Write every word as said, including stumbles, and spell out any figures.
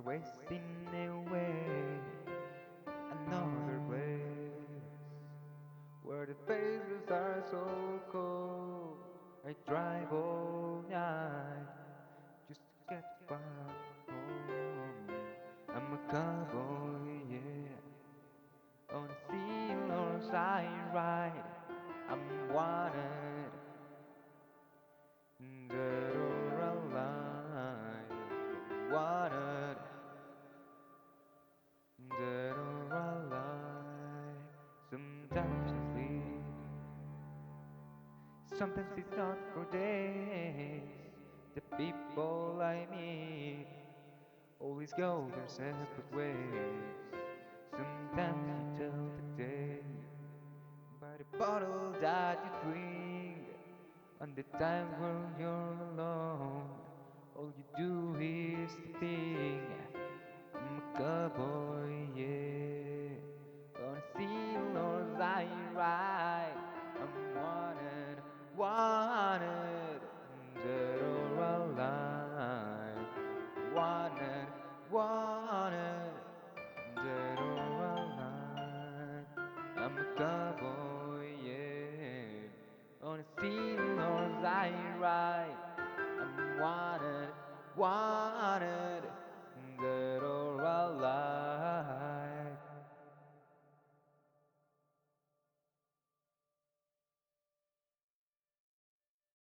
we're wasting away another place where the faces are so cold. I drive all night just to get back home. I'm a cowboy, yeah, on a sailor's I ride. I'm wanted, dead or alive. Wanted, dead or alive. Sometimes I sleep, sometimes it's not for days. The people I meet always go their separate ways. Sometimes you tell the day by the bottle that you drink. On the times when you're alone, all you do is to think. I'm a cowboy, yeah. Gonna steal or I ride. I'm wanted, wanted, dead or alive. Wanted, wanted, dead or alive. I'm a cowboy, yeah. On a steel horse I ride. I'm wanted, wanted.